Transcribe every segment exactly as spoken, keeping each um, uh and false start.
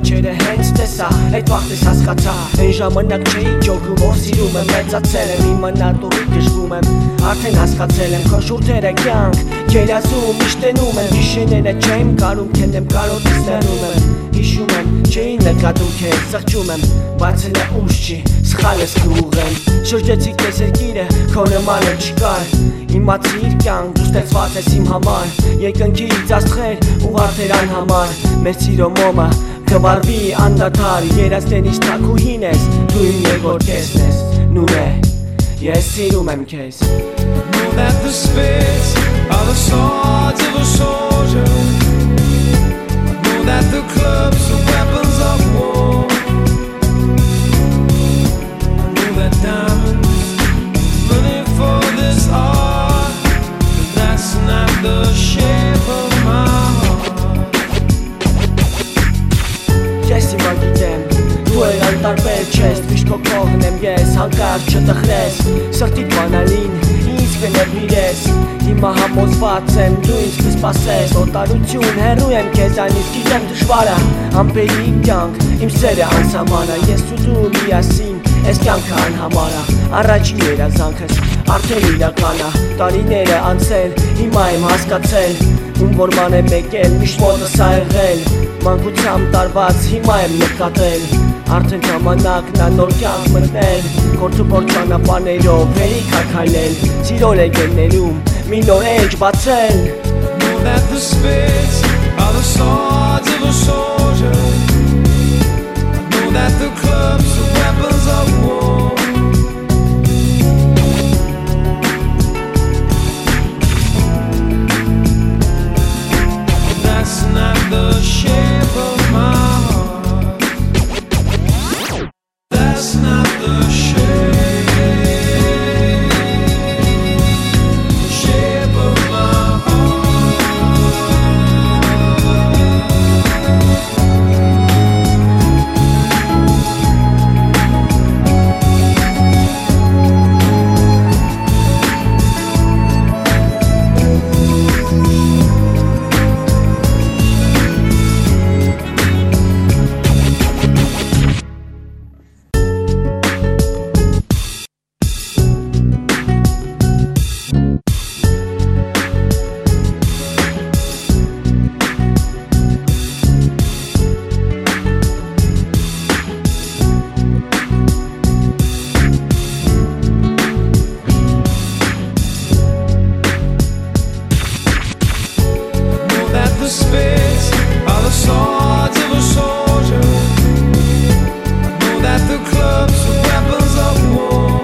աչերը հենց տեսա, այդ վաղտես հասկացա, այն ժամանակ չէի ջոգում, որ սիրում եմ, մեծացել եմ, իմ մնատուրի գժվում եմ, արդեն հասկացել եմ, քո շուրթերը կյանք, գերազում, իշտենում եմ, գիշերները չեմ կարում, քենդեմ կարոտից լենում եմ, հիշում եմ, չէի նկատում քեզ, սղճում եմ, բայց հլը ուշ չի, սխալ ես կուղ եմ, շրջեցի կեզ երկիրը, քո նմանը չկար, իմացիր կյանք, դու ստեղծված ես իմ համար, երկնքից աստղեր ու արդեր անհամար, մեր սիրո մոմը կվարվի անդադար, երազնենից թակուհին ես, դու իմ երկրորդ կեսն ես, նույն է, ես սիրում եմ քեզ. Know that the spits are the swords of a soldier. Know that the clubs are weapons of war. Know that diamonds running for this art, but that's not the shape of my heart. Ես հիմա գիտեմ, դու էլ անտարբեր չես, միշտ քո կողքն եմ ես, հանկարծ չտխրես, սրտիդ բանալին, ինձ կներվիրես, հիմա համոզված եմ, դու ինձ կսպասես, օտարություն, հեռու եմ քեզանից, գիտեմ դժվար է, ամպերի կյանք, իմ սերը անսահման է, ես ու դու միասին, այս կյանքը անհամար է, առաջին երազանքս, արդեն իրական է, տարիները անցել, հիմա եմ հասկացել, ում որ ման եմ եկել, միշտ մոտս ա եղել, մանկությամբ տարված, հիմա եմ նկատել, արդեն ժամանակն ա նոր կյանք մտնել, գործուփոր ճանապարհներով հերիք ա քայլել, սիրո լեգենդներում մի նոր էջ բացել. Know that the spits are the swords of a soldier. Know that the clubs are weapons of war. That's not the shape of my heart. That's not the shape. The spits are the swords of a soldier. Know that the clubs are weapons of war.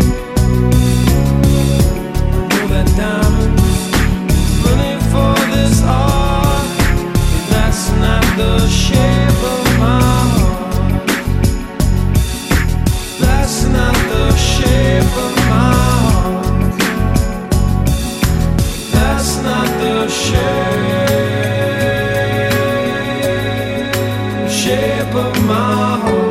Know that diamonds running for this art, but that's not the shape of my heart. That's not the shape of my heart. That's not the shape. Shape of my heart.